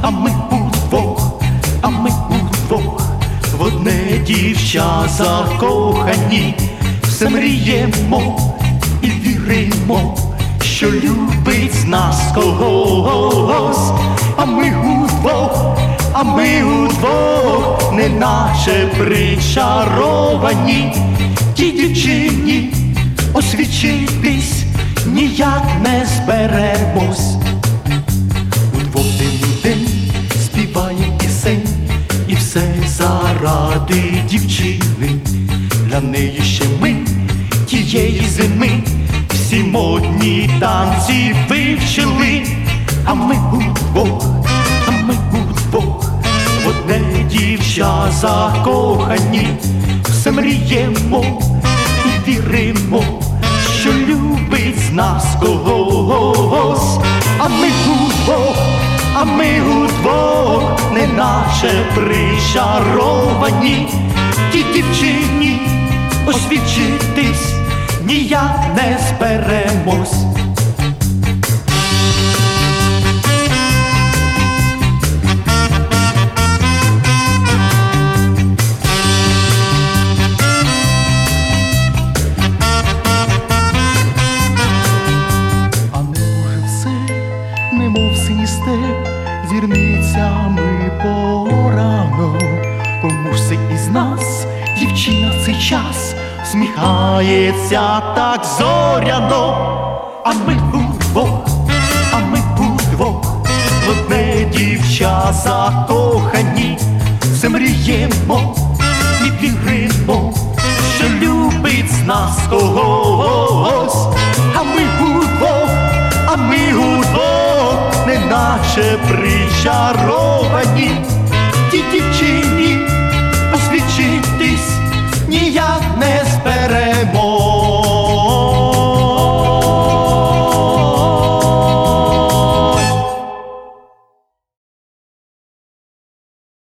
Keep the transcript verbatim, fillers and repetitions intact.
а ми удвох, а ми удвох, в одне дівча закохані, все мріємо і віримо, що любить нас когось. А ми удвох, а ми удвох, неначе причаровані, тій дівчині освічитись ніяк не зберемось. Удвох день у день співаєм пісень, і все заради дівчини. Для неї ще ми тієї зими всі модні танці вивчили. А ми удвох, а ми удвох, в одне дівча закохані, все мріємо і віримо, що любить з нас когось. А ми удвох, а ми удвох, неначе причаровані, тій дівчині освічитись ніяк не зберемось. Немов синій степ, зірницями порано. Кому ж це із нас дівчина в цей час сміхається так зоряно? А ми удвох, а ми удвох, в одне дівча закохані, все мріємо і віримо, що любить з нас когось. А ми удвох, а ми удвох, неначе причаровані, тій дівчині